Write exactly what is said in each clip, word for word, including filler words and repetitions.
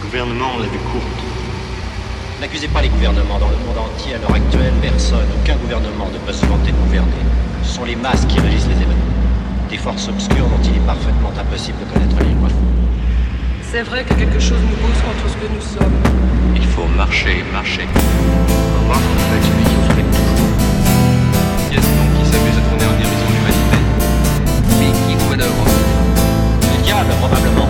gouvernements ont la vue courte. N'accusez pas les gouvernements. Dans le monde entier, à l'heure actuelle, personne, aucun gouvernement ne peut se vanter de gouverner. Ce sont les masses qui régissent les événements. Des forces obscures dont il est parfaitement impossible de connaître les lois. C'est vrai que quelque chose nous pousse contre ce que nous sommes. Il faut marcher, marcher. On va voir ce qu'on peut expliquer aux flics toujours. Qui est-ce donc qui s'amuse à tourner en dérision l'humanité? Mais qui ou manœuvre? Le diable, probablement.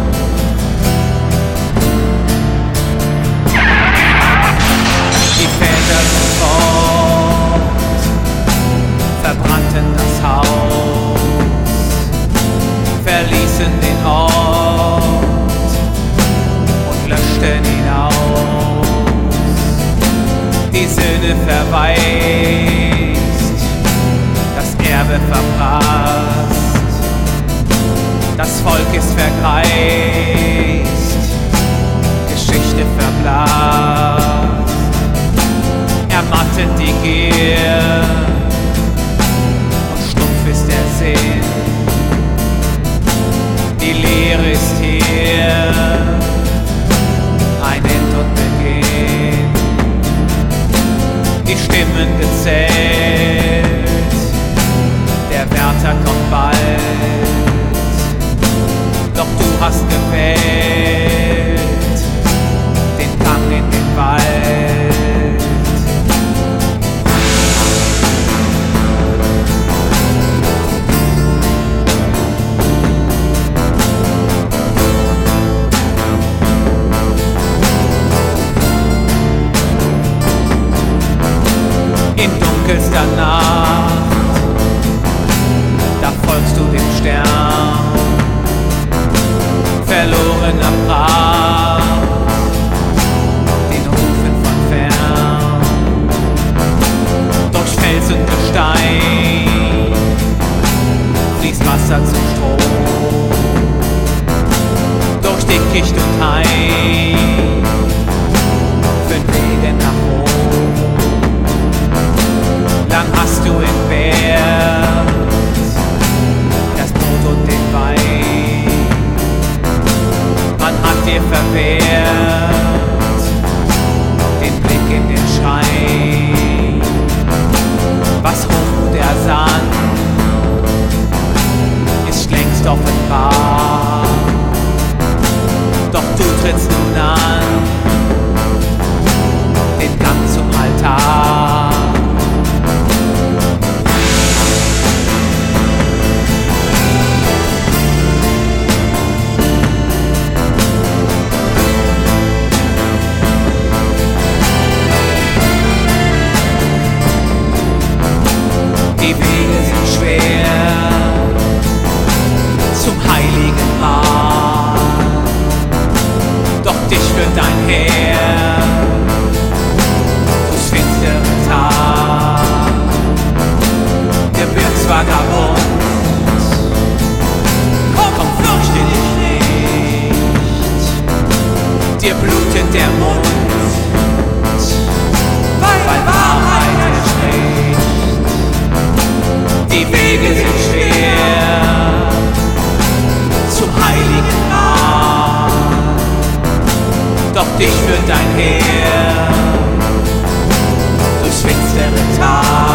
Die Väter sind fort, verbrannten das Haus, verließen den Ort und löschten ihn aus. Die Söhne verwaist, das Erbe verprasst, das Volk ist vergreist, Geschichte verblasst. Ermattet die Gier und stumpf ist der Sinn. Die Lehre ist hier, ein End und Beginn. Die Stimmen gezählt, der Wärter kommt bald. Doch du hast gewählt den Gang in den Wald. In dunkelster Nacht, da folgst du dem Stern, verlorener Pracht, den Rufen von fern. Durch Fels und Gestein fließt Wasser zum Strom, durch Dickicht und Hain führen Wege nach Rom. Lang hast du entbehrt das Brot und den Wein. Man hat dir verwehrt den Blick in den Schein. Was Hochmut ersann, ist längst offenbar. Doch du trittst nun an den Gang zum Altar. Die Wege sind schwer zum heiligen Gral, doch dich führt dein Heer durchs finstere Tal. Gebirgsvagabund, komm, fürchte dich nicht, dir blutet der Mund, weil Wahrheit erspricht. Die Wege sind schwer zum heiligen Gral, doch dich führt dein Heer durchs finstere Tal.